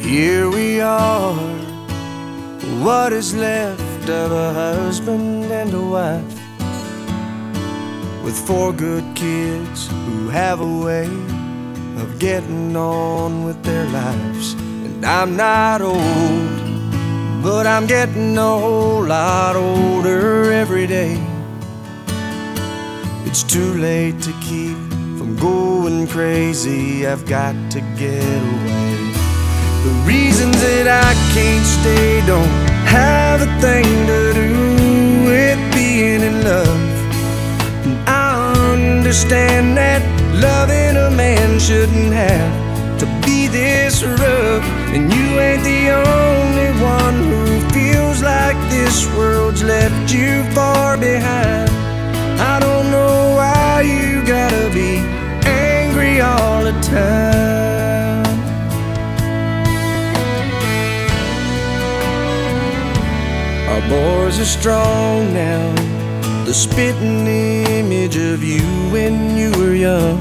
Here we are, what is left of a husband and a wife, with 4 good kids who have a way of getting on with their lives. And I'm not old, but I'm getting a whole lot older every day. It's too late to keep from going crazy, I've got to get away. The reasons that I can't stay don't have a thing to do with being in love. And I understand that loving a man shouldn't have to be this rough. And you ain't the only one who feels like this world's left you far behind. I don't know why you gotta be angry all the time. Our boys are strong now, the spitting image of you when you were young.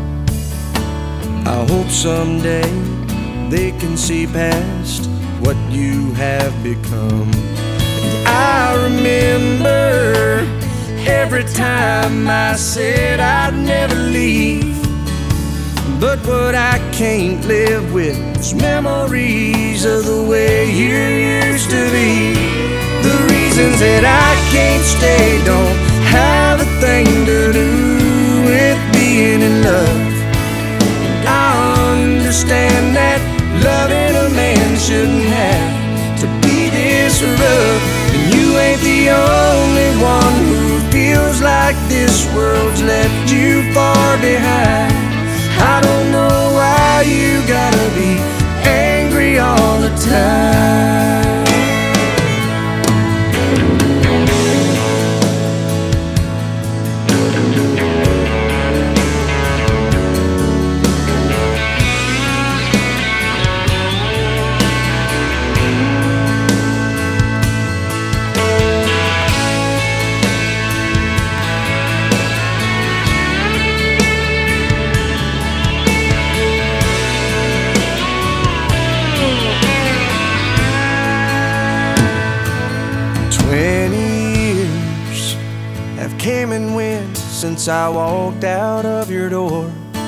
I hope someday they can see past what you have become. And I remember every time I said I'd never leave, but what I can't live with is memories of the way you used to be. The reasons that I can't stay don't have a thing to do with being in love. And I understand that loving a man shouldn't have to be this rough. And you ain't the only one who feels like this world's left you far behind. I don't know why you gotta be angry all the time. Came and went since I walked out of your door.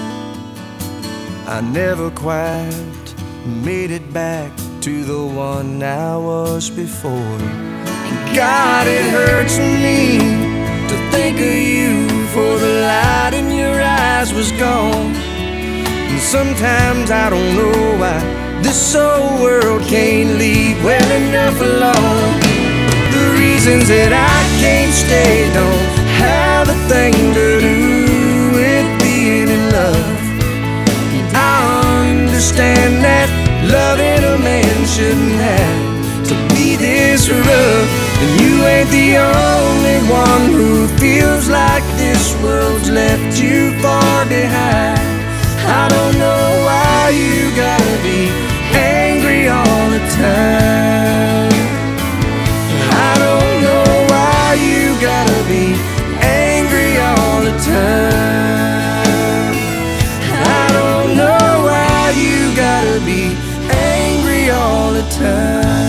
I never quite made it back to the one I was before. God, it hurts me to think of you, for the light in your eyes was gone. And sometimes I don't know why this old world can't leave well enough alone. The reasons that I can't stay don't have a thing to do with being in love. I understand that loving a man shouldn't have to be this rough. And you ain't the only one who feels like this world's left you far behind. I don't know why you gotta be angry all the time. I don't know why you gotta be angry all the time. I don't know why you gotta be angry all the time.